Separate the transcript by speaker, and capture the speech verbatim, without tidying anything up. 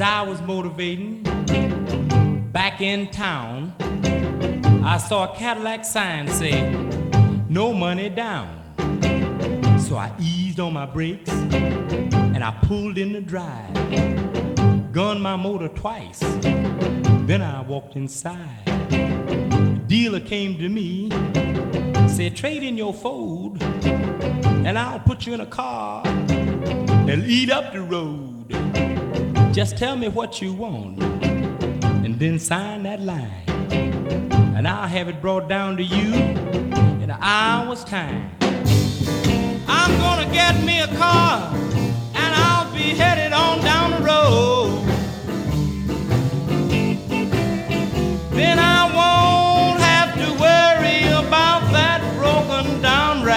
Speaker 1: I was motivating back in town, I saw a Cadillac sign say, no money down. So I eased on my brakes and I pulled in the drive, gunned my motor twice, then I walked inside. The dealer came to me, said, trade in your Ford and I'll put you in a car and lead up the road. Just tell me what you want and then sign that line, and I'll have it brought down to you in an hour's time. I'm gonna get me a car and I'll be headed on down the road.